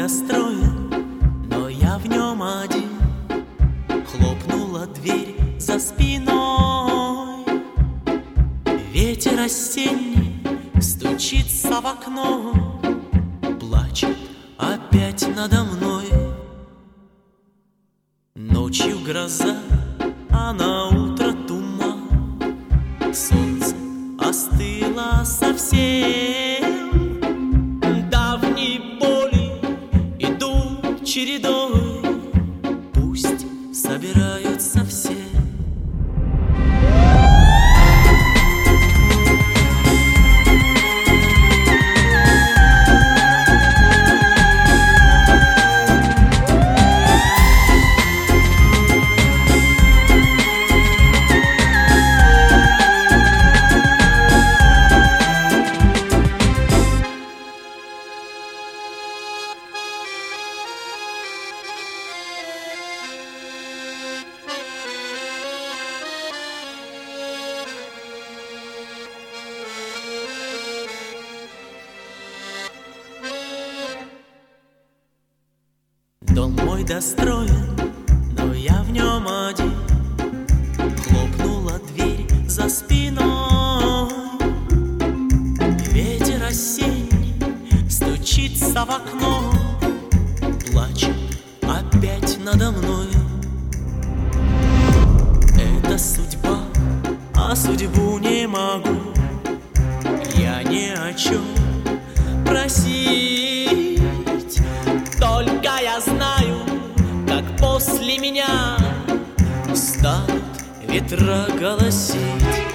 достроен, но я в нем один. Хлопнула дверь за спиной. Ветер осенний стучится в окно, плачет опять надо мной. Ночью гроза, а на утро туман. Солнце остыло совсем. Давние боли идут чередой, пусть собираются все. Дом мой достроен, но я в нем один. Хлопнула дверь за спиной. Ветер осенний стучится в окно, плачет опять надо мной. Это судьба, а судьбу не могу я ни о чем просить. Только я знаю, как после меня станут ветра голосить.